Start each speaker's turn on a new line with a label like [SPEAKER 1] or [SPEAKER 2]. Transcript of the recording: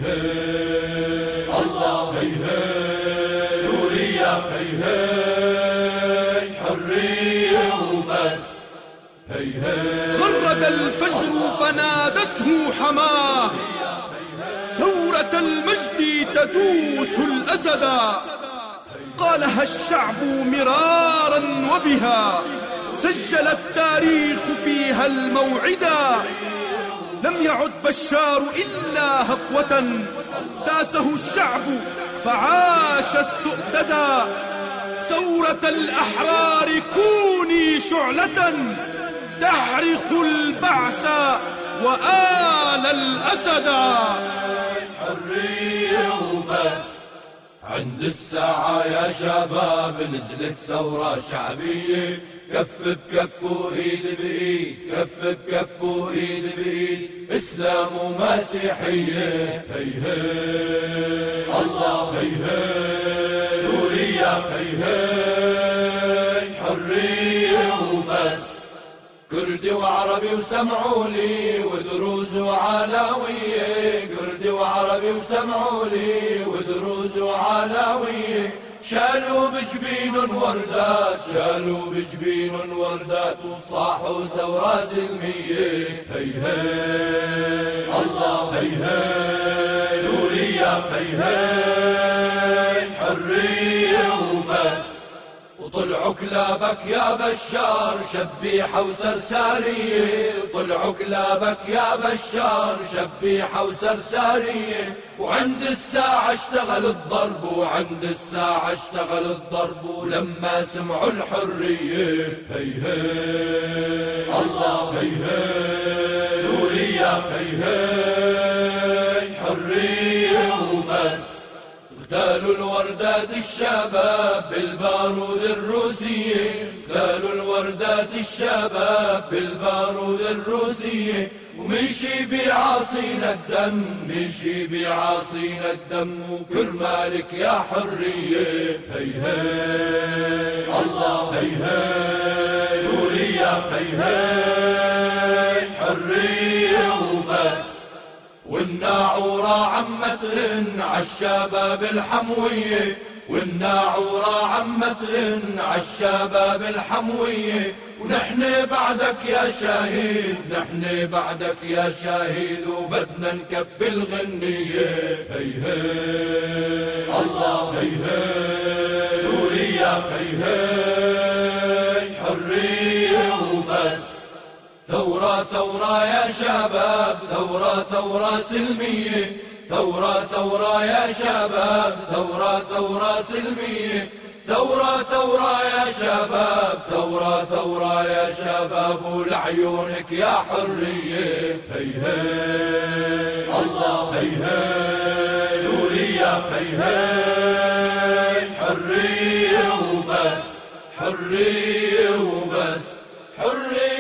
[SPEAKER 1] هي الله هي هي سوريا هي هي حرية وبس هي هي
[SPEAKER 2] غرد الفجر فنادته حماه ثورة المجد تدوس الأسدا قالها الشعب مرارا وبها سجل التاريخ فيها الموعدا لم يعد بشار إلا هفوة داسه الشعب فعاش السؤددا ثورة الأحرار كوني شعلة تحرق البعث وآل الأسدا
[SPEAKER 1] حرية وبس عند الساعة يا شباب نزلت ثورة شعبية كف بكف وإيد بإيد كف بكف وإيد بإيد إسلام ومسيحية هي هي الله هي هي سوريا هي هي حرية وبس كردي وعربي وسمعوا لي ودروز وعلاوية كردي وعربي وسمعوا لي ودروز وعلاوية شالوا بجبين وردات شالوا بجبين وردات وصاحوا ثورة سلمية هي هي الله هي هي سوريا هي هي حرية وبس وطلعوا كلابك يا بشار شبيحة وسرسارية طلعوا كلابك يا بشار شبيحة وسرسارية وعند الساعة اشتغل الضرب وعند الساعة اشتغل الضرب ولما سمعوا الحرية هي هي الله هي هي سوريا هي هي حرية وبس اغتالوا الوردات الشباب بالبارود الروسية اغتالوا الوردات الشباب بالبارود الروسية ومشي بعاصينا الدم مشي بعاصينا الدم وكرمالك يا حرية هي هي الله هي هي سوريا هي هي حرية وبس والناعورة عم تغن عالشباب الحموية والناعورة عم تغن عالشباب الحموية ونحن بعدك يا شهيد نحن بعدك يا شهيد وبدنا نكفي الغنية هي هي الله هي هي سوريا هي هي حرية وبس ثورة ثورة يا شباب ثورة ثورة سلمية ثورة ثورة يا شباب ثورة ثورة سلمية ثورة ثورة يا شباب ثورة ثورة يا شباب ولعيونك يا حرية هي هي الله هي هي سوريا هي هي حرية وبس حرية وبس حرية